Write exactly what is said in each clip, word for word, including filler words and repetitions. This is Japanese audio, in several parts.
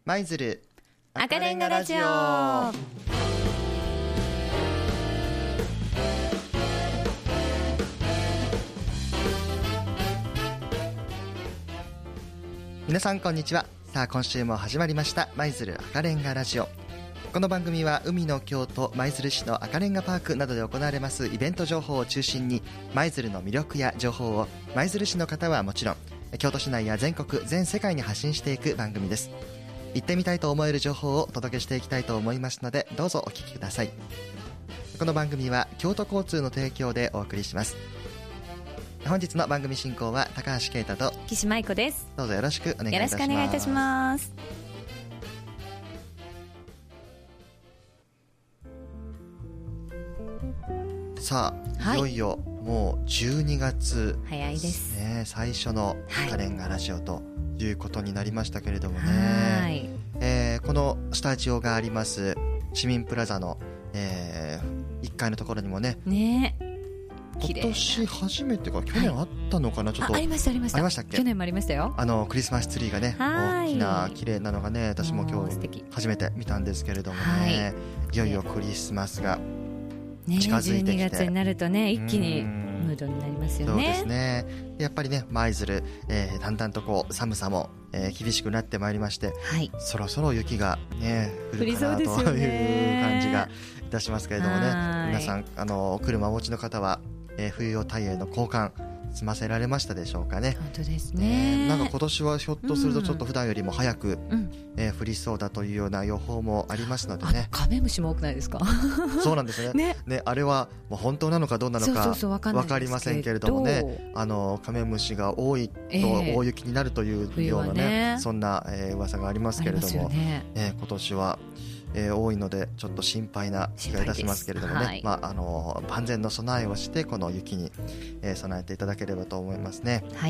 舞鶴赤レンガラジオ。 皆さんこんにちは。さあ今週も始まりました舞鶴赤レンガラジオ。この番組は海の京都舞鶴市の赤レンガパークなどで行われますイベント情報を中心に舞鶴の魅力や情報を舞鶴市の方はもちろん京都市内や全国全世界に発信していく番組です。行ってみたいと思える情報をお届けしていきたいと思いますのでどうぞお聞きください。この番組は京都交通の提供でお送りします。本日の番組進行は高橋啓太と岸舞子です。 どうぞよろしくお願いいたします。 よろしくお願いいたします。 さあ、はい、いよいよもうじゅうにがつ、ね、 早いですね。 最初の赤レンガラジオということになりましたけれどもね、 はい、 えー、このスタジオがあります市民プラザの、えー、いっかいのところにもね、 ね今年初めてか去年あったのかな、はい、ちょっとあ, ありましたありましたありましたっけ。 去年もありましたよ。 あのクリスマスツリーがね大きな綺麗なのがね私も今日初めて見たんですけれどもね、はい、いよいよクリスマスが近づいてきて、ね、 じゅうにがつになるとね一気にムードになりますよね。 そうですね。やっぱりね舞鶴、えー、だんだんとこう寒さも、えー、厳しくなってまいりまして、はい、そろそろ雪が、ね、降るかなという感じがいたしますけれどもね、皆さんあの車をお持ちの方は、えー、冬用タイヤへの交換済ませられましたでしょうかね。 本当ですね。 えー、なんか今年はひょっとするとちょっと普段よりも早く、うんえー、降りそうだというような予報もありますのでね。 カメムシも多くないですか。 そうなんです ね, ね, ねあれはもう本当なのかどうなのか分かりませんけれどもね、あのカメムシが多いと大雪になるというような、ねえー、そんな、えー、噂がありますけれども、ねえー、今年はえー、多いのでちょっと心配な気がいたしますけれどもね、はい、まあ、あの万全の備えをしてこの雪に、えー、備えていただければと思いますね。 はい。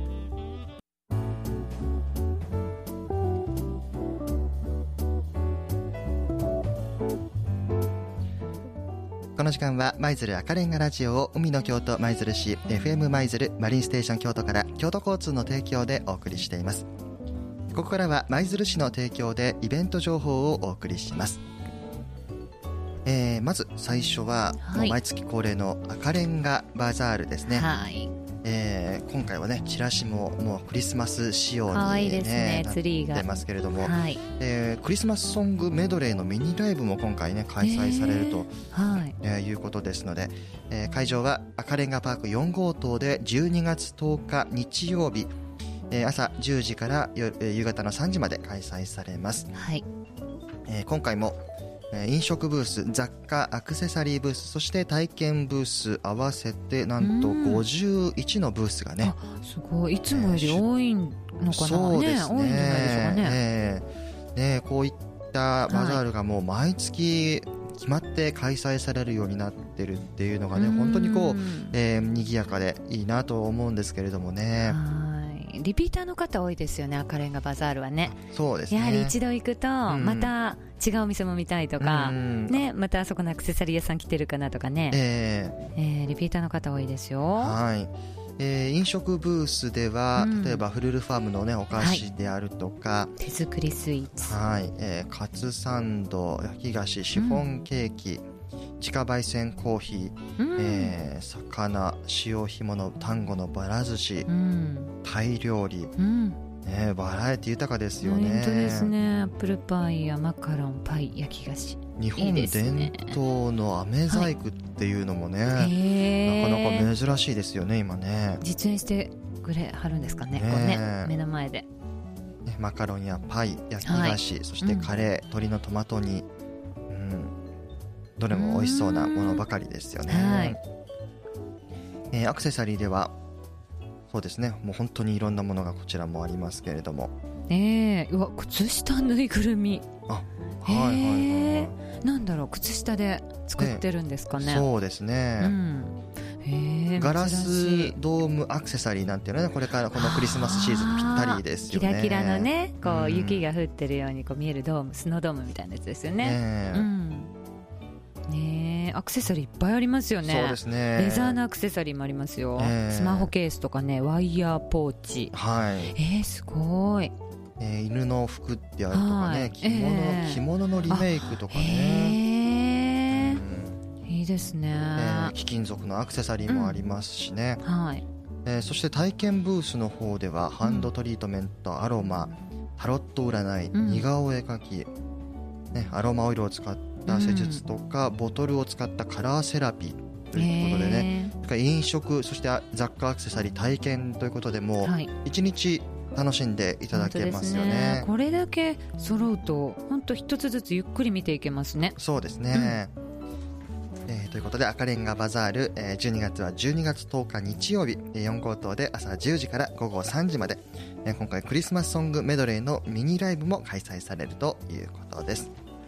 この時間は舞鶴赤レンガラジオを海の京都舞鶴市 エフエム 舞鶴マリンステーション京都から京都交通の提供でお送りしています。ここからは舞鶴市の提供でイベント情報をお送りします。えー、まず最初は、はい、もう毎月恒例の赤レンガバザールですね。はい、えー、今回はねチラシももうクリスマス仕様に、ね、 可愛いですね、ツリーが出ますけれども、はい、えー、クリスマスソングメドレーのミニライブも今回ね開催されると、えーはいえー、いうことですので、えー、会場は赤レンガパークよん号棟でじゅうにがつとおか日曜日、えー、朝じゅうじから夕方のさんじまで開催されます。はい、えー、今回も飲食ブース、雑貨、アクセサリーブース、そして体験ブース合わせてなんとごじゅういちのブースがね、 あすごい、いつもより多いのかな、えー、 そうですね、 ね、多いんじゃないでしょうかね。 えー、ねこういったバザールがもう毎月決まって開催されるようになってるっていうのがね本当にこう、えー、賑やかでいいなと思うんですけれどもね。 リピーターの方多いですよね、赤レンガバザールはね。 そうですね、 やはり一度行くとまた違うお店も見たいとか、うんね、またあそこのアクセサリー屋さん来てるかなとかね、えーえー、リピーターの方多いですよ。 はい、えー、飲食ブースでは、うん、例えばフルルファームの、ね、お菓子であるとか、はい、 手作りスイーツ、 はいえー、カツサンド、焼き菓子、シフォンケーキ、うん、自家焙煎コーヒー、うんえー、魚、塩干物、丹後のばら寿司、うん、タイ料理、うんね、バラエティ豊かですよね。 本当ですね。アップルパイやマカロン、パイ、焼き菓子、 日本伝統の飴細工っていうのもね、はい、なかなか珍しいですよね今ね。 実演してくれはるんですか ね, ね, こうね目の前で、 ね、マカロンやパイ、焼き菓子、はい、そしてカレー、うん、鶏のトマト煮、うん、どれも美味しそうなものばかりですよね。はい、えー、アクセサリーではそうですね、もう本当にいろんなものがこちらもありますけれども、 えー、うわ靴下ぬいぐるみ、あ、はいはいはい、えー、なんだろう、靴下で作ってるんですかね。 そうですね、うんえー、ガラスドームアクセサリーなんていうのは、ね、これからこのクリスマスシーズンぴったりですよね。 キラキラのねこう、うん、雪が降ってるようにこう見えるドーム、スノードームみたいなやつですよね。ね、うんね、アクセサリーいっぱいありますよね。 そうですね、 レザーのアクセサリーもありますよ、えー、スマホケースとかね、ワイヤーポーチ、はい、えー、すごい、 えー、犬の服であるとかね、着物、えー、着物のリメイクとかね、うん、いいですね、 えー、貴金属のアクセサリーもありますしね、 うん、はい、 えー、そして体験ブースの方ではハンドトリートメント、うん、アロマ、タロット占い、うん、似顔絵描き、ね、アロマオイルを使った施術とか、うん、ボトルを使ったカラーセラピーということでね、それから飲食、そして雑貨アクセサリー体験ということでもいちにち楽しんでいただけますよ ね, ねこれだけ揃うと本当一つずつゆっくり見ていけますね。 そうですね、うん、えー、ということで赤レンガバザール、えー、じゅうにがつはじゅうにがつとおか日曜日よん号棟で朝じゅうじから午後さんじまで、えー、今回クリスマスソングメドレーのミニライブも開催されるということです。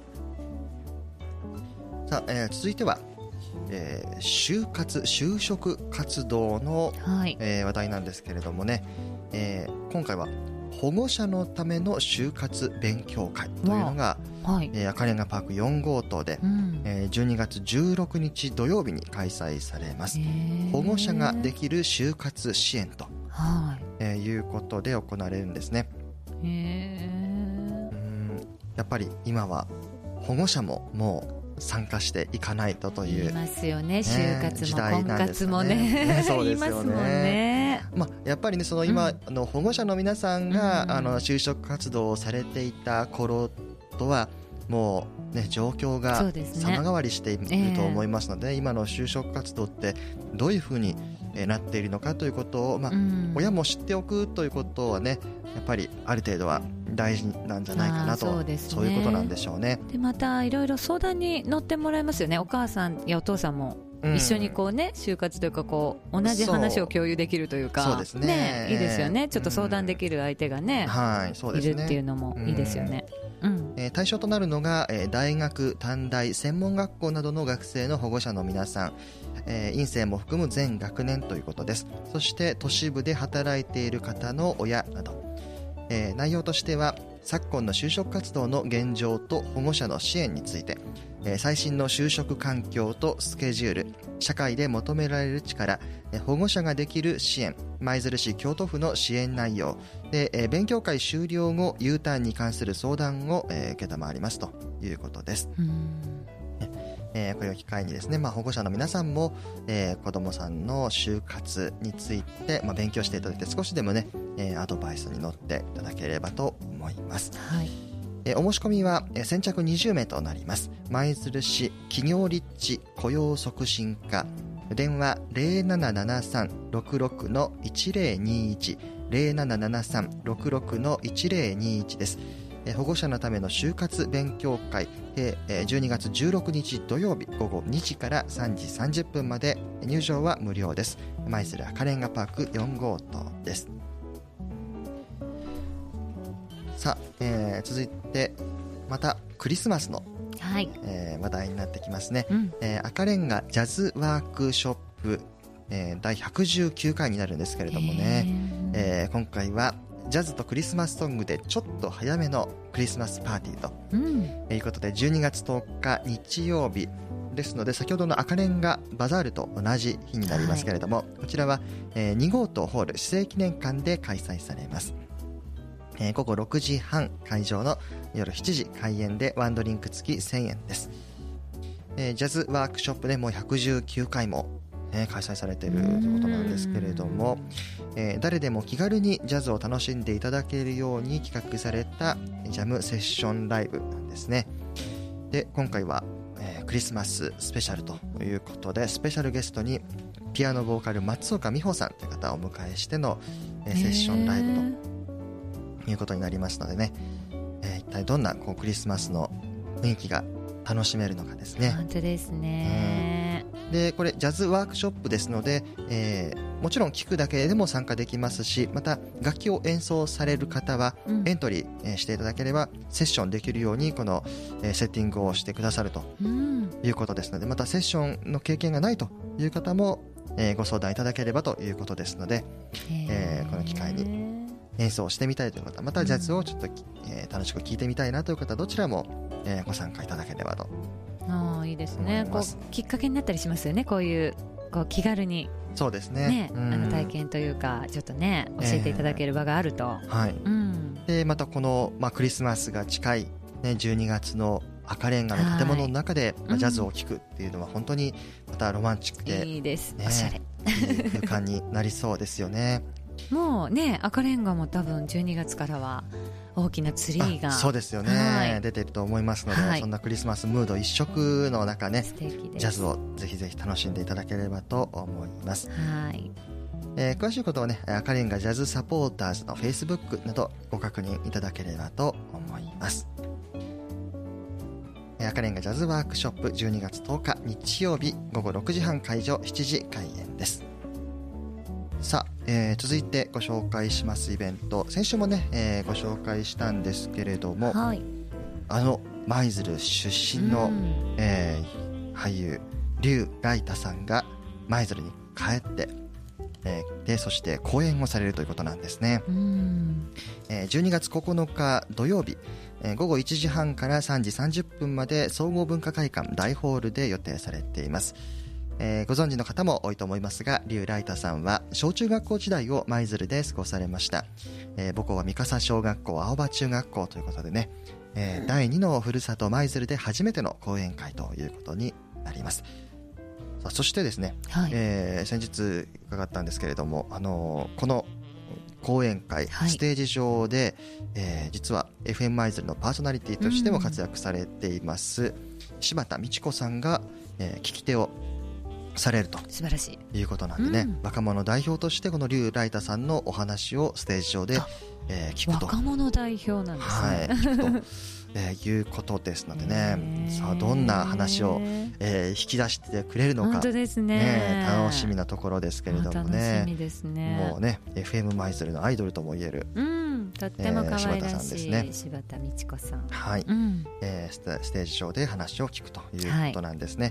さあ、えー、続いてはえー、就活就職活動の、はい、えー、話題なんですけれどもね、えー、今回は保護者のための就活勉強会というのが、はい、えー、赤レンガパークよん号棟で、うん、えー、じゅうにがつじゅうろくにち土曜日に開催されます。保護者ができる就活支援と、はい、えー、いうことで行われるんですね。へー、うん、やっぱり今は保護者ももう参加していかないとという言いますよね、就活も婚活もね、 そうですよね。まあ、やっぱりね、その今の保護者の皆さんが、うん、あの就職活動をされていた頃とはもう、ね、状況が様変わりしていると思いますので、ね、えー、今の就職活動ってどういうふうになっているのかということを、まあ、うん、親も知っておくということはね、やっぱりある程度は大事なんじゃないかなと、そうですね、そういうことなんでしょうね。 でまたいろいろ相談に乗ってもらいますよね。お母さんやお父さんも一緒にこう、ね、就活というかこう同じ話を共有できるというか、 そうですね、 ね、いいですよね。ちょっと相談できる相手がね、うん、はい、そうですね、いるっていうのもいいですよね。うん、 えー、対象となるのが、えー、大学、短大、専門学校などの学生の保護者の皆さん、えー、院生も含む全学年ということです。そして都市部で働いている方の親など、えー、内容としては昨今の就職活動の現状と保護者の支援について、えー、最新の就職環境とスケジュール、社会で求められる力、えー、保護者ができる支援、舞鶴市京都府の支援内容で、えー、勉強会終了後 U ターンに関する相談を、えー、承りますということです。うん、えー、これを機会にですね、まあ、保護者の皆さんも、えー、子どもさんの就活について、まあ、勉強していただいて少しでもね、えー、アドバイスに乗っていただければと思います。はい、えー、お申し込みは、えー、先着にじゅうめいとなります。舞鶴市企業立地雇用促進課、電話 ゼロななななさん ろくろく いちゼロにいち ゼロななななさん ろくろく いちゼロにいち です。保護者のための就活勉強会、じゅうにがつじゅうろくにち土曜日午後にじからさんじさんじゅっぷんまで、入場は無料です。舞鶴赤レンガパークよん号棟です。さあ、えー、続いてまたクリスマスの、はい、えー、話題になってきますね。うん、えー、赤レンガジャズワークショップ、えー、だいひゃくじゅうきゅうかいになるんですけれどもね、えー、今回はジャズとクリスマスソングでちょっと早めのクリスマスパーティーと、うん、いうことでじゅうにがつとおか日曜日ですので、先ほどの赤レンガバザールと同じ日になりますけれども、はい、こちらは、えー、に号棟ホール市政記念館で開催されます。えー、午後ろくじはん会場の夜しちじ開演でワンドリンク付きせんえんです。えー、ジャズワークショップでもうひゃくじゅうきゅうかいもね、開催されているということなんですけれども、えー、誰でも気軽にジャズを楽しんでいただけるように企画されたジャムセッションライブなんですね。で今回は、えー、クリスマススペシャルということで、スペシャルゲストにピアノボーカル松岡美穂さんという方をお迎えしての、えー、セッションライブということになりますのでね、えー、一体どんなこうクリスマスの雰囲気が楽しめるのかですね。 本当ですね。 うん、でこれジャズワークショップですので、えー、もちろん聴くだけでも参加できますし、また楽器を演奏される方はエントリーしていただければセッションできるようにこのセッティングをしてくださるということですので、またセッションの経験がないという方もご相談いただければということですので、えー、この機会に演奏してみたいという方、またジャズをちょっと、えー、楽しく聴いてみたいなという方、どちらも、えー、ご参加いただければと。 ああ、いいですね。こうきっかけになったりしますよね、こういうこう気軽に。 そうですね、 ね、うん、あの体験というかちょっとね教えていただける場があると、 えー、はい、 うん、 でまたこの、まあ、クリスマスが近い、ね、じゅうにがつの赤レンガの建物の中で、はい、ジャズを聴くっていうのは本当にまたロマンチックで、 いいです、 ね、 おしゃれいい空間になりそうですよね。 もうね、赤レンガも多分じゅうにがつからは大きなツリーがそうですよね、はい、出てると思いますので、はい、そんなクリスマスムード一色の中ね、ジャズをぜひぜひ楽しんでいただければと思います。 はい、 えー、詳しいことはね、赤レンガジャズサポーターズの Facebook などご確認いただければと思います。赤レンガジャズワークショップじゅうにがつとおか日曜日ごごろくじはん会場、しちじ開演です。さあ、えー、続いてご紹介しますイベント、先週もね、えー、ご紹介したんですけれども、はい、あの舞鶴出身の、えー、俳優劉来太さんが舞鶴に帰って、えー、でそして講演をされるということなんですね。うん、えー、じゅうにがつここのか土曜日、えー、ごごいちじはんからさんじさんじゅっぷんまで総合文化会館大ホールで予定されています。えー、ご存知の方も多いと思いますが、劉来太さんは小中学校時代を舞鶴で過ごされました。えー、母校は三笠小学校、青葉中学校ということでね、えー、だいにのふるさと舞鶴で初めての講演会ということになります。さあ、そしてですね、はい、えー、先日伺ったんですけれども、あのー、この講演会、はい、ステージ上で、えー、実は エフエム 舞鶴のパーソナリティとしても活躍されています、うん、柴田美智子さんが、えー、聞き手をされると素晴らしいいうことなんでね、うん、若者代表としてこの劉来太さんのお話をステージ上で、えー、聞くと、 若者代表なんですね、 はい、聞くと、えー、いうことですのでね、さあどんな話を、えー、引き出してくれるのか、 本当ですね、 ね、楽しみなところですけれどもね、 楽しみですね。 もうね エフエム 舞鶴のアイドルともいえる、 うん、とっても可愛らしい、えー、柴田さんですね、柴田美智子さん、 はい、うん、えー、ステ、ステージ上で話を聞くということなんですね、はい、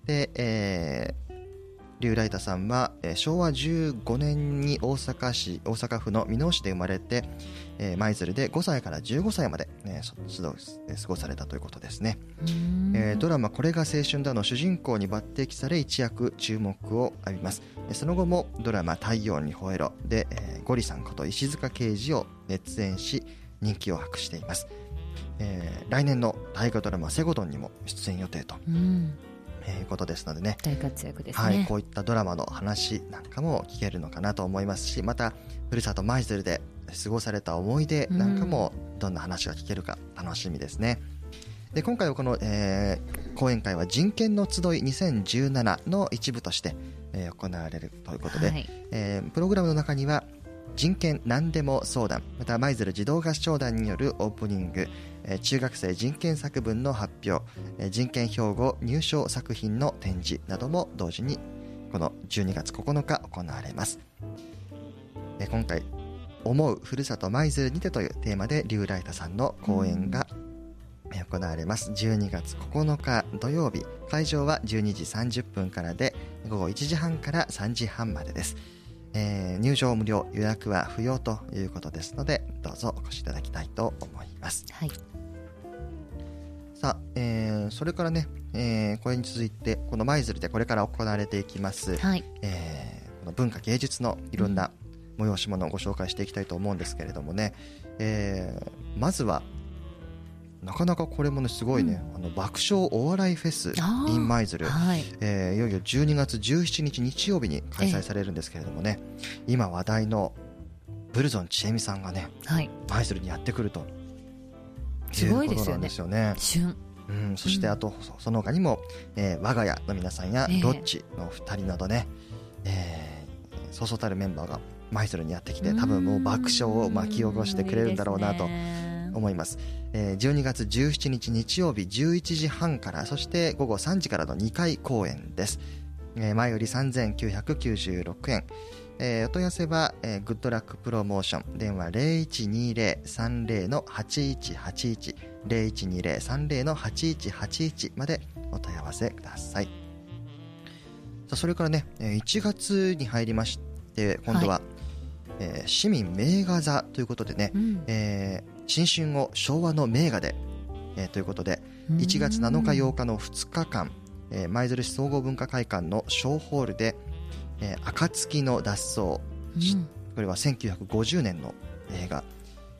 で、えー劉来太さんは、えー、しょうわじゅうごねんに大阪市大阪府の箕面市で生まれて、えー、舞鶴でごさいからじゅうごさいまで、ね、過ごされたということですね。えー、ドラマこれが青春だの主人公に抜擢され一躍注目を浴びます。その後もドラマ太陽に吠えろで、えー、ゴリさんこと石塚啓二を熱演し人気を博しています。えー、来年の大河ドラマセゴドンにも出演予定と、うんえー、ことですのでね、 大活躍ですね、 はい、こういったドラマの話なんかも聞けるのかなと思いますし、またふるさと舞鶴で過ごされた思い出なんかもどんな話が聞けるか楽しみですね。で今回はこの、えー、講演会は人権の集いにせんじゅうななの一部として、えー、行われるということで、はい、えー、プログラムの中には人権何でも相談、また舞鶴児童合唱団によるオープニング、えー、中学生人権作文の発表、えー、人権標語入賞作品の展示なども同時にこのじゅうにがつここのか行われます。えー、今回思うふるさと舞鶴にてというテーマで劉来太さんの講演が行われます。じゅうにがつここのか土曜日、会場はじゅうにじさんじゅっぷんからでごごいちじはんからさんじはんまでです。えー、入場無料、予約は不要ということですのでどうぞお越しいただきたいと思います。はい、さあ、えー、それからね、えー、これに続いてこの舞鶴でこれから行われていきます、はい、えー、この文化芸術のいろんな催し物をご紹介していきたいと思うんですけれどもね、えー、まずはなかなかこれもねすごいね、うん、あの爆笑お笑いフェス in 舞鶴、はい、えー、いよいよじゅうにがつじゅうしちにち日曜日に開催されるんですけれどもね、今話題のブルゾンちえみさんがね、はい、舞鶴にやってくるということなんですよね。 旬、 うん、そしてあと、うん、その他にも、えー、我が家の皆さんやロッチのふたりなどね、えー、そうそうたるメンバーが舞鶴にやってきて多分もう爆笑を巻き起こしてくれるんだろうなと思います。えー、じゅうにがつじゅうしちにち日曜日じゅういちじはんから、そしてごごさんじからのにかい公演です。えー、前よりさんぜんきゅうひゃくきゅうじゅうろくえん、えー、お問い合わせは、えー、グッドラックプロモーション電話 ゼロいちにゼロ さんゼロ はちいちはちいち ゼロいちにゼロ さんゼロ はちいちはちいちまでお問い合わせください。さあ、それからねいちがつに入りまして今度は、はい、えー、市民名画座ということでね、うん、えー、新春を昭和の名画で、えー、ということでいちがつなのかようかのふつかかん、えー、舞鶴市総合文化会館の小ホールで、えー、暁の脱走、うん、これはせんきゅうひゃくごじゅうねんの映画、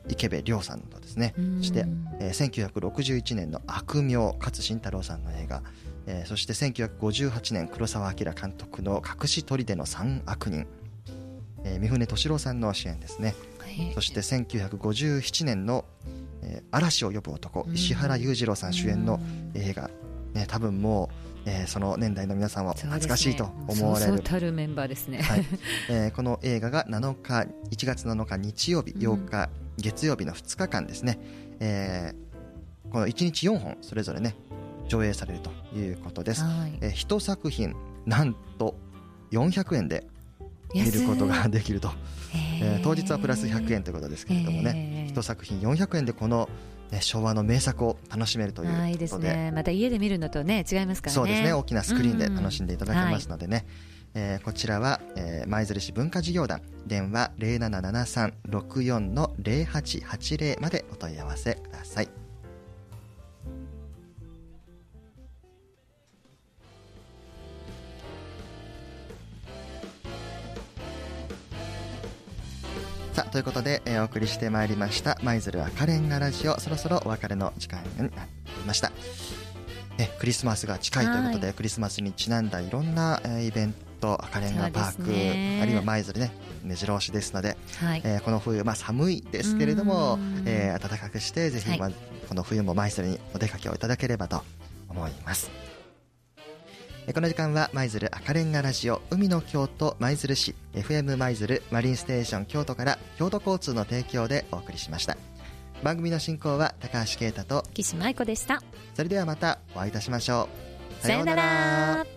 池部亮さんとですね、そして、えー、せんきゅうひゃくろくじゅういちねんの悪名勝新太郎さんの映画、えー、そしてせんきゅうひゃくごじゅうはちねん黒澤明監督の隠し砦の三悪人、えー、三船敏郎さんの主演ですね、はい、そしてせんきゅうひゃくごじゅうななねんの、えー、嵐を呼ぶ男、石原裕次郎さん主演の映画、ね、多分もう、えー、その年代の皆さんは懐かしいと思われる、 そうそうたるメンバーですね、 はい、えー、この映画がなのかいちがつなのか日曜日、ようか月曜日のふつかかんですね、えー、このいちにちよんほんそれぞれね上映されるということです、はい、えー、いちさく品なんとよんひゃくえんで見ることができると、えー、当日はプラスひゃくえんということですけれどもね、いちさく品よんひゃくえんでこの、ね、昭和の名作を楽しめるということで、 いいですね、また家で見るのと、ね、違いますからね。 そうですね、大きなスクリーンで楽しんでいただけますのでね、うん、はい、えー、こちらは、えー、舞鶴市文化事業団電話 ゼロななななさんろくよんのゼロはちはちゼロ までお問い合わせください。さあということで、えー、お送りしてまいりました舞鶴赤レンガラジオ、そろそろお別れの時間になりました。えクリスマスが近いということで、クリスマスにちなんだいろんな、えー、イベント、赤レンガパーク、ね、あるいは舞鶴ね目白押しですので、はい、えー、この冬、まあ、寒いですけれども、えー、暖かくしてぜひ、まあ、はい、この冬も舞鶴にお出かけをいただければと思います。この時間は舞鶴赤レンガラジオ海の京都舞鶴市 エフエム 舞鶴マリンステーション京都から京都交通の提供でお送りしました。番組の進行は高橋啓太と岸舞子でした。 それではまたお会いいたしましょう。 さようなら。